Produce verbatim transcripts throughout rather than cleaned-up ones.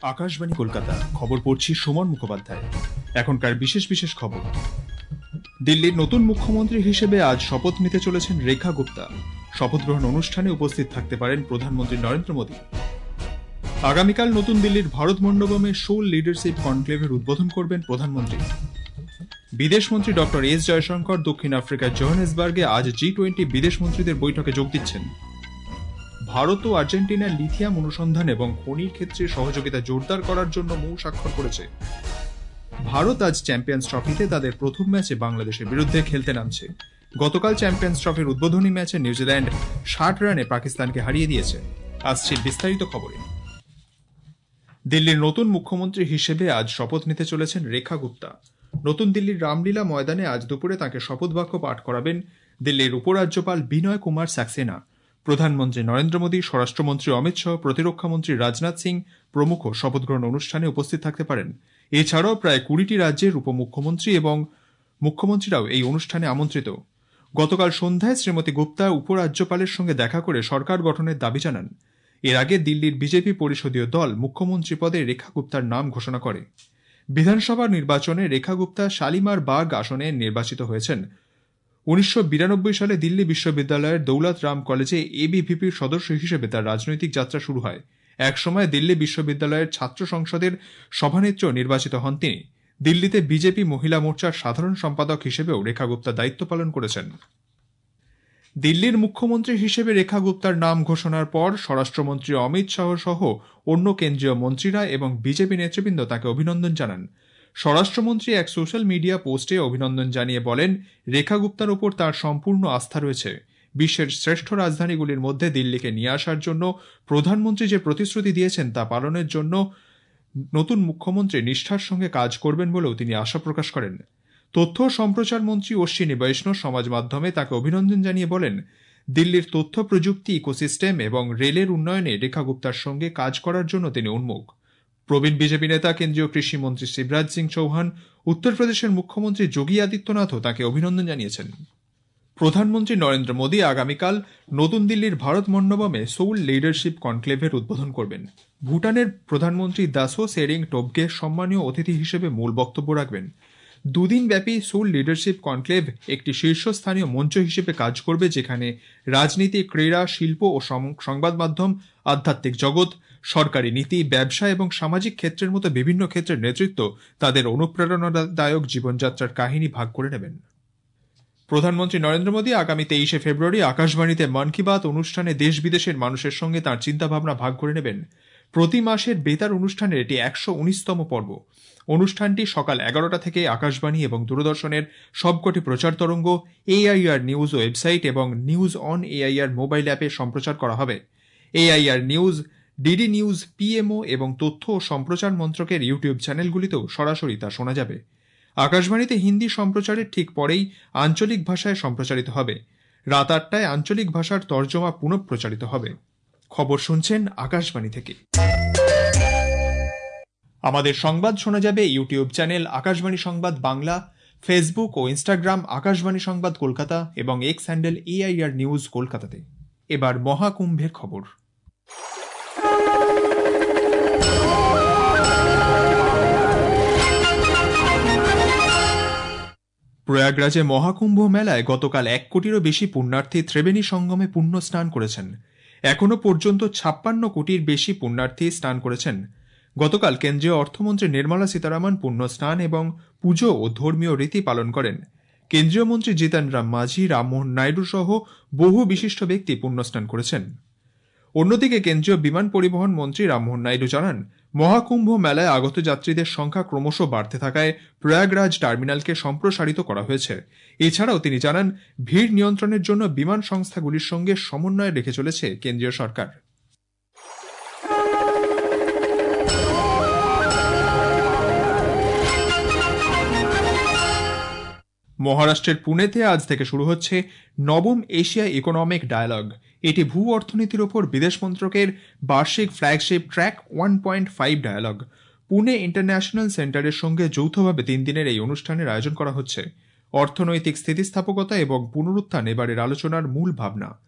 আকাশবাণী কলকাতা খবর পড়ছি সুমন মুখোপাধ্যায়। এখনকার বিশেষ বিশেষ খবর। দিল্লির নতুন মুখ্যমন্ত্রী হিসেবে আজ শপথ নিতে চলেছেন রেখা গুপ্তা। শপথ গ্রহণ অনুষ্ঠানে উপস্থিত থাকতে পারেন প্রধানমন্ত্রী নরেন্দ্র মোদী। আগামীকাল নতুন দিল্লির ভারত মণ্ডপমে সোল লিডারশিপ কনক্লেভের উদ্বোধন করবেন প্রধানমন্ত্রী। বিদেশমন্ত্রী ডক্টর এস জয়শঙ্কর দক্ষিণ আফ্রিকার জোহানেসবার্গে আজ জি টোয়েন্টি বিদেশ মন্ত্রীদের বৈঠকে যোগ দিচ্ছেন। ভারত ও আর্জেন্টিনার লিথিয়াম অনুসন্ধান এবং খনির ক্ষেত্রে সহযোগিতা জোরদার করার জন্য মৌ স্বাক্ষর করেছে। ভারত আজ চ্যাম্পিয়ন্স ট্রফিতে তাদের প্রথম ম্যাচে বাংলাদেশের বিরুদ্ধে খেলতে নামছে। গতকাল চ্যাম্পিয়ন্স ট্রফির উদ্বোধনী ম্যাচে নিউজিল্যান্ড ষাট রানে পাকিস্তানকে হারিয়ে দিয়েছে। আসছে বিস্তারিত খবরে। দিল্লির নতুন মুখ্যমন্ত্রী হিসেবে আজ শপথ নিতে চলেছেন রেখা গুপ্তা। নতুন দিল্লির রামলীলা ময়দানে আজ দুপুরে তাঁকে শপথ বাক্য পাঠ করাবেন দিল্লির উপরাজ্যপাল বিনয় কুমার সাক্সেনা। প্রধানমন্ত্রী নরেন্দ্র মোদী, স্বরাষ্ট্রমন্ত্রী অমিত শাহ, প্রতিরক্ষামন্ত্রী রাজনাথ সিং প্রমুখ শপথ গ্রহণ অনুষ্ঠানে উপস্থিত থাকতে পারেন। এছাড়াও প্রায় কুড়িটি রাজ্যের উপমুখ্যমন্ত্রী এবং মুখ্যমন্ত্রীরাও এই অনুষ্ঠানে আমন্ত্রিত। গতকাল সন্ধ্যায় শ্রীমতী গুপ্তা উপরাজ্যপালের সঙ্গে দেখা করে সরকার গঠনের দাবি জানান। এর আগে দিল্লির বিজেপি পরিষদীয় দল মুখ্যমন্ত্রী পদে রেখা গুপ্তার নাম ঘোষণা করে। বিধানসভা নির্বাচনে রেখা গুপ্তা শালিমার বাগ আসনে নির্বাচিত হয়েছেন। উনিশশো বিরানব্বই সালে দিল্লি বিশ্ববিদ্যালয়ের দৌলত রাম কলেজে এবিভিপির সদস্য হিসেবে তার রাজনৈতিক যাত্রা শুরু হয়। একসময় দিল্লি বিশ্ববিদ্যালয়ের ছাত্র সংসদের সভানেত্রী নির্বাচিত হন তিনি। দিল্লিতে বিজেপি মহিলা মোর্চার সাধারণ সম্পাদক হিসেবেও রেখা গুপ্তা দায়িত্ব পালন করেছেন। দিল্লির মুখ্যমন্ত্রী হিসেবে রেখা গুপ্তার নাম ঘোষণার পর স্বরাষ্ট্রমন্ত্রী অমিত শাহ সহ অন্য কেন্দ্রীয় মন্ত্রীরা এবং বিজেপি নেতৃবৃন্দ তাকে অভিনন্দন জানান। স্বরাষ্ট্রমন্ত্রী এক সোশ্যাল মিডিয়া পোস্টে অভিনন্দন জানিয়ে বলেন, রেখা গুপ্তার উপর তার সম্পূর্ণ আস্থা রয়েছে। বিশ্বের শ্রেষ্ঠ রাজধানীগুলির মধ্যে দিল্লিকে নিয়ে আসার জন্য প্রধানমন্ত্রী যে প্রতিশ্রুতি দিয়েছেন তা পালনের জন্য নতুন মুখ্যমন্ত্রী নিষ্ঠার সঙ্গে কাজ করবেন বলেও তিনি আশা প্রকাশ করেন। তথ্য ও সম্প্রচার মন্ত্রী অশ্বিনী বৈষ্ণব সমাজ মাধ্যমে তাকে অভিনন্দন জানিয়ে বলেন, দিল্লির তথ্য প্রযুক্তি ইকোসিস্টেম এবং রেলের উন্নয়নে রেখা গুপ্তার সঙ্গে কাজ করার জন্য তিনি উন্মুখ। প্রবীণ বিজেপি নেতা কেন্দ্রীয় কৃষিমন্ত্রী শিবরাজ সিং চৌহান, উত্তরপ্রদেশের মুখ্যমন্ত্রী যোগী আদিত্যনাথও তাঁকে অভিনন্দন জানিয়েছেন। প্রধানমন্ত্রী নরেন্দ্র মোদী আগামীকাল নতুন দিল্লির ভারত মণ্ডপমে সোল লিডারশিপ কনক্লেভের উদ্বোধন করবেন। ভুটানের প্রধানমন্ত্রী দাসো সেরিং টোবগে সম্মানীয় অতিথি হিসেবে মূল বক্তব্য রাখবেন। দুদিন ব্যাপী সোল লিডারশিপ কনক্লেভ একটি শীর্ষস্থানীয় মঞ্চ হিসেবে কাজ করবে, যেখানে রাজনীতি, ক্রীড়া, শিল্প ও সংবাদ মাধ্যম, আধ্যাত্মিক জগৎ, সরকারি নীতি, ব্যবসা এবং সামাজিক ক্ষেত্রের মতো বিভিন্ন ক্ষেত্রের নেতৃত্ব তাদের অনুপ্রেরণাদায়ক জীবনযাত্রার কাহিনী ভাগ করে নেবেন। প্রধানমন্ত্রী নরেন্দ্র মোদী আগামী তেইশে ফেব্রুয়ারি আকাশবাণীতে মন কি বাত অনুষ্ঠানে দেশ বিদেশের মানুষের সঙ্গে তাঁর চিন্তাভাবনা ভাগ করে নেবেন। প্রতি মাসের বেতার অনুষ্ঠানের এটি একশো উনিশতম পর্ব। অনুষ্ঠানটি সকাল এগারোটা থেকে আকাশবাণী এবং দূরদর্শনের সবকটি প্রচার তরঙ্গ, এআইআর নিউজ ওয়েবসাইট এবং নিউজ অন এআইআর মোবাইল অ্যাপে সম্প্রচার করা হবে। AIR news, DD news, PMO এবং তথ্য ও সম্প্রচার মন্ত্রকের ইউটিউব চ্যানেলগুলিতেও সরাসরি তা শোনা যাবে। আকাশবাণীতে হিন্দি সম্প্রচারের ঠিক পরেই আঞ্চলিক ভাষায় সম্প্রচারিত হবে। রাত আটটায় আঞ্চলিক ভাষার তর্জমা পুনঃপ্রচারিত হবে। খবর শুনছেন আকাশবাণী থেকে। আমাদের সংবাদ শোনা যাবে ইউটিউব চ্যানেল আকাশবাণী সংবাদ বাংলা, ফেসবুক ও ইনস্টাগ্রাম আকাশবাণী সংবাদ কলকাতা এবং এক্স হ্যান্ডেল এআইআর নিউজ কলকাতাতে। এবার মহাকুম্ভের খবর। প্রয়াগরাজে মহাকুম্ভ মেলায় গতকাল এক কোটিরও বেশি পুণ্যার্থী ত্রিবেণী সঙ্গমে পুণ্য স্নান করেছেন। এখনো পর্যন্ত ছাপ্পান্ন কোটির বেশি পুণ্যার্থী স্নান করেছেন। গতকাল কেন্দ্রীয় অর্থমন্ত্রী নির্মলা সীতারামন পুণ্য স্নান এবং পুজো ও ধর্মীয় রীতি পালন করেন। কেন্দ্রীয় মন্ত্রী জিতন রাম মাঝি, রামমোহন নাইডু সহ বহু বিশিষ্ট ব্যক্তি পুণ্য স্নান করেছেন। অন্যদিকে কেন্দ্রীয় বিমান পরিবহন মন্ত্রী রামমোহন নাইডু জানান, মহাকুম্ভ মেলায় আগত যাত্রীদের সংখ্যা ক্রমশ বাড়তে থাকায় প্রয়াগরাজ টার্মিনালকে সম্প্রসারিত করা হয়েছে। এছাড়াও তিনি জানান, ভিড় নিয়ন্ত্রণের জন্য বিমান সংস্থাগুলির সঙ্গে সমন্বয় রেখে চলেছে কেন্দ্রীয় সরকার। মহারাষ্ট্রের পুনেতে আজ থেকে শুরু হচ্ছে নবম এশিয়া ইকোনমিক ডায়ালগ। এটি ভূ অর্থনীতির ওপর বিদেশ মন্ত্রকের বার্ষিক flagship track one point five dialogue. Pune international সেন্টারের সঙ্গে যৌথভাবে তিন দিনের এই অনুষ্ঠানের আয়োজন করা হচ্ছে। অর্থনৈতিক স্থিতিস্থাপকতা এবং পুনরুত্থান এবারের আলোচনার মূল ভাবনা।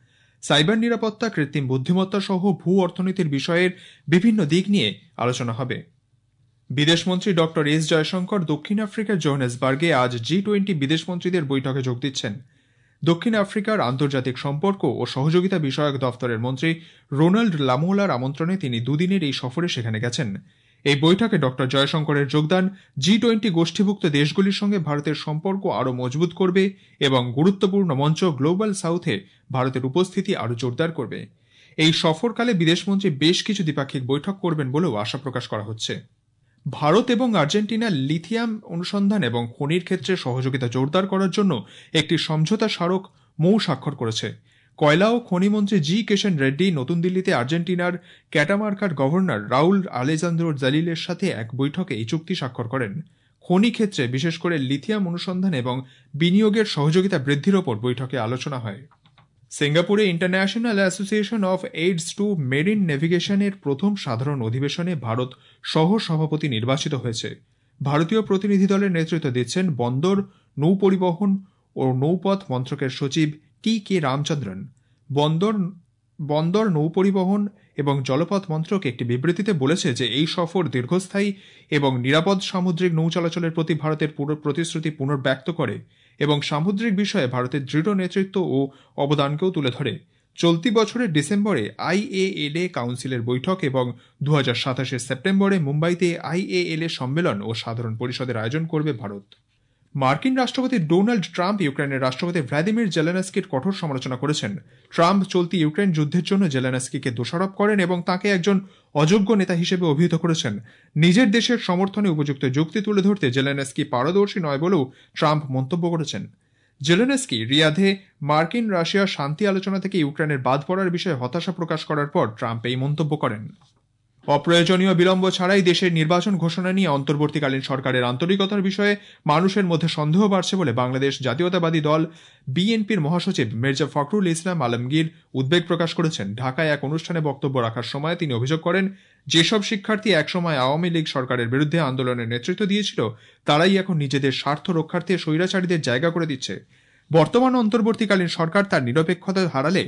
সাইবার নিরাপত্তা, কৃত্রিম বুদ্ধিমত্তা সহ ভূ অর্থনীতির বিষয়ের বিভিন্ন দিক নিয়ে আলোচনা হবে। বিদেশমন্ত্রী ডক্টর এস জয়শঙ্কর দক্ষিণ আফ্রিকার জোহানেসবার্গে আজ জি টোয়েন্টি বিদেশমন্ত্রীদের বৈঠকে যোগ দিচ্ছেন। দক্ষিণ আফ্রিকার আন্তর্জাতিক সম্পর্ক ও সহযোগিতা বিষয়ক দফতরের মন্ত্রী রোনাল্ড লামোলার আমন্ত্রণে তিনি দুদিনের এই সফরে সেখানে গেছেন। এই বৈঠকে ডক্টর জয়শঙ্করের যোগদান জি টোয়েন্টি গোষ্ঠীভুক্ত দেশগুলির সঙ্গে ভারতের সম্পর্ক আরও মজবুত করবে এবং গুরুত্বপূর্ণ মঞ্চ গ্লোবাল সাউথে ভারতের উপস্থিতি আরও জোরদার করবে। এই সফরকালে বিদেশমন্ত্রী বেশ কিছু দ্বিপাক্ষিক বৈঠক করবেন বলেও আশা প্রকাশ করা হচ্ছে। ভারত এবং আর্জেন্টিনা লিথিয়াম অনুসন্ধান এবং খনির ক্ষেত্রে সহযোগিতা জোরদার করার জন্য একটি সমঝোতা স্মারক মৌ স্বাক্ষর করেছে। কয়লা ও খনিমন্ত্রী জি কিষেন রেড্ডি নতুন দিল্লিতে আর্জেন্টিনার ক্যাটামার্কার গভর্নর রাউল আলেজান্দ্রো জালিলের সাথে এক বৈঠকে এই চুক্তি স্বাক্ষর করেন। খনি ক্ষেত্রে বিশেষ করে লিথিয়াম অনুসন্ধান এবং বিনিয়োগের সহযোগিতা বৃদ্ধির ওপর বৈঠকে আলোচনা হয়। সিঙ্গাপুরে international association of aids to marine নেভিগেশনের প্রথম সাধারণ অধিবেশনে ভারত সহ সভাপতি নির্বাচিত হয়েছে। ভারতীয় প্রতিনিধি দলের নেতৃত্ব দিচ্ছেন বন্দর, নৌ পরিবহন ও নৌপথ মন্ত্রকের সচিব টি কে রামচন্দ্রন। বন্দর বন্দর নৌ পরিবহন এবং জলপথ মন্ত্রক একটি বিবৃতিতে বলেছে যে এই সফর দীর্ঘস্থায়ী এবং নিরাপদ সামুদ্রিক নৌ চলাচলের প্রতি ভারতের পুরো প্রতিশ্রুতি পুনর্ব্যক্ত করে এবং সামুদ্রিক বিষয়ে ভারতের দৃঢ় নেতৃত্ব ও অবদানকেও তুলে ধরে। চলতি বছরের ডিসেম্বরে আইএএলএ কাউন্সিলের বৈঠক এবং দু হাজার সাতাশের সেপ্টেম্বরে মুম্বাইতে আইএএলএ সম্মেলন ও সাধারণ পরিষদের আয়োজন করবে ভারত। মার্কিন রাষ্ট্রপতি ডোনাল্ড ট্রাম্প ইউক্রেনের রাষ্ট্রপতি ভ্লাদিমির জেলেনস্কির কঠোর সমালোচনা করেছেন। ট্রাম্প চলতি ইউক্রেন যুদ্ধের জন্য জেলেনস্কিকে দোষারোপ করেন এবং তাকে একজন অযোগ্য নেতা হিসেবে অভিহিত করেছেন। নিজের দেশের সমর্থনে উপযুক্ত যুক্তি তুলে ধরতে জেলেনস্কি পারদর্শী নয় বলেও ট্রাম্প মন্তব্য করেছেন। জেলেনস্কি রিয়াধে মার্কিন রাশিয়া শান্তি আলোচনা থেকে ইউক্রেনের বাদ পড়ার বিষয়ে হতাশা প্রকাশ করার পর ট্রাম্প এই মন্তব্য করেন। অপ্রয়োজনীয় বিলম্ব ছাড়াই দেশের নির্বাচন ঘোষণা নিয়ে অন্তর্বর্তীকালীন সরকারের আন্তরিকতার বিষয়ে মানুষের মধ্যে সন্দেহ বাড়ছে বলে বাংলাদেশ জাতীয়তাবাদী দল বিএনপির মহাসচিব মির্জা ফখরুল ইসলাম আলমগীর উদ্বেগ প্রকাশ করেছেন। ঢাকায় এক অনুষ্ঠানে বক্তব্য রাখার সময় তিনি অভিযোগ করেন, যেসব শিক্ষার্থী একসময় আওয়ামী লীগ সরকারের বিরুদ্ধে আন্দোলনের নেতৃত্ব দিয়েছিল তারাই এখন নিজেদের স্বার্থ রক্ষার্থে স্বৈরাচারীদের জায়গা করে দিচ্ছে। বর্তমান অন্তর্বর্তীকালীন সরকার তার নিরপেক্ষতা হারালে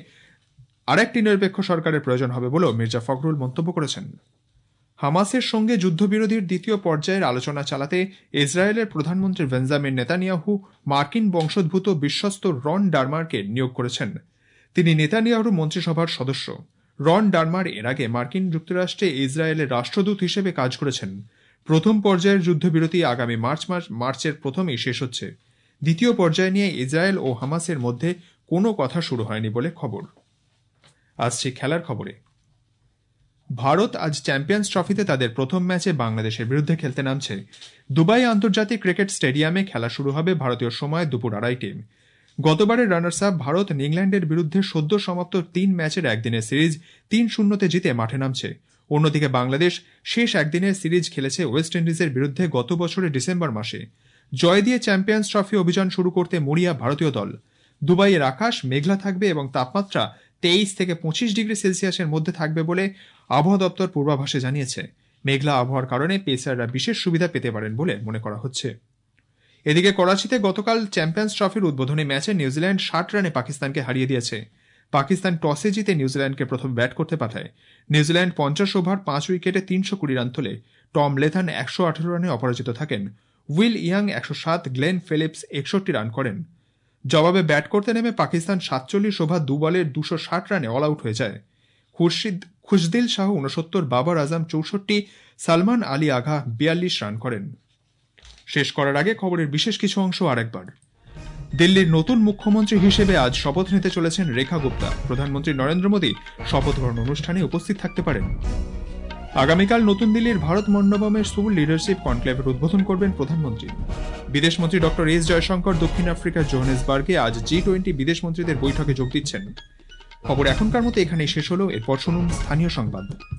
আরেকটি নিরপেক্ষ সরকারের প্রয়োজন হবে বলেও মির্জা ফখরুল মন্তব্য করেছেন। হামাসের সঙ্গে যুদ্ধবিরতির দ্বিতীয় পর্যায়ের আলোচনা চালাতে ইসরায়েলের প্রধানমন্ত্রী বেঞ্জামিন নেতানিয়াহু মার্কিন বংশোদ্ভূত বিশ্বস্ত রন ডারমারকে নিয়োগ করেছেন। তিনি নেতানিয়াহুর মন্ত্রিসভার সদস্য। রন ডারমার এর আগে মার্কিন যুক্তরাষ্ট্রে ইসরায়েলের রাষ্ট্রদূত হিসেবে কাজ করেছেন। প্রথম পর্যায়ের যুদ্ধবিরতি আগামী মার্চ মাস মার্চের প্রথমেই শেষ হচ্ছে। দ্বিতীয় পর্যায় নিয়ে ইসরায়েল ও হামাসের মধ্যে কোনো কথা শুরু হয়নি বলে খবর। আসছে খেলার খবরে। ভারত আজ চ্যাম্পিয়ন্স ট্রফিতে তাদের প্রথম ম্যাচে বাংলাদেশের বিরুদ্ধে খেলতে নামছে। দুবাই আন্তর্জাতিক ক্রিকেট স্টেডিয়ামে খেলা শুরু হবে ভারতীয় সময় দুপুর আড়াইটে। গতবারের রানার্স আপ ভারত ইংল্যান্ডের বিরুদ্ধে সদ্য সমাপ্ত তিন ম্যাচের একদিনের সিরিজ তিন শূন্যতে জিতে মাঠে নামছে। অন্যদিকে বাংলাদেশ শেষ একদিনের সিরিজ খেলেছে ওয়েস্ট ইন্ডিজের বিরুদ্ধে গত বছরের ডিসেম্বর মাসে। জয় দিয়ে চ্যাম্পিয়ন্স ট্রফি অভিযান শুরু করতে মরিয়া ভারতীয় দল। দুবাইয়ের আকাশ মেঘলা থাকবে এবং তাপমাত্রা তেইশ থেকে পঁচিশ ডিগ্রি সেলসিয়াসের মধ্যে থাকবে বলে আবহাওয়া দপ্তর পূর্বাভাসে জানিয়েছে। মেঘলা আবহাওয়ার কারণে পেসাররা বিশেষ সুবিধা পেতে পারেন বলে মনে করা হচ্ছে। এদিকে করাচিতে গতকাল চ্যাম্পিয়ন্স ট্রফির উদ্বোধনী ম্যাচে নিউজিল্যান্ড ষাট রানে পাকিস্তানকে হারিয়ে দিয়েছে। পাকিস্তান টসে জিতে নিউজিল্যান্ডকে প্রথম ব্যাট করতে পাঠায়। নিউজিল্যান্ড পঞ্চাশ ওভার পাঁচ উইকেটে তিনশো কুড়ি রান তোলে। টম লেথান একশো আঠারো রানে অপরাজিত থাকেন। উইল ইয়াং একশো সাত, গ্লেন ফিলিপস একষট্টি রান করেন। জবাবে ব্যাট করতে নেমে পাকিস্তান সাতচল্লিশ ওভার দু বলে দুশো ষাট রানে অল আউট হয়ে যায়। খুরশিদ খুশদিল শাহ উনসত্তর, বাবর আজম চৌষট্টি, সালমান আলী আঘা বিয়াল্লিশ রান করেন। শেষ করার আগে খবরের বিশেষ কিছু অংশ আরেকবার। দিল্লির নতুন মুখ্যমন্ত্রী হিসেবে আজ শপথ নিতে চলেছেন রেখা গুপ্তা। প্রধানমন্ত্রী নরেন্দ্র মোদী শপথ গ্রহণ অনুষ্ঠানে উপস্থিত থাকতে পারেন। আগামীকাল নতুন দিল্লির ভারত মণ্ডপমের সুল লিডারশিপ কনক্লেভের উদ্বোধন করবেন প্রধানমন্ত্রী। বিদেশমন্ত্রী ডক্টর এস জয়শঙ্কর দক্ষিণ আফ্রিকার জোহানেসবার্গে আজ জি টোয়েন্টি বিদেশমন্ত্রীদের বৈঠকে যোগ দিচ্ছেন। খবর এখনকার মতো এখানেই শেষ হলো। এরপর শুনুন স্থানীয় সংবাদ।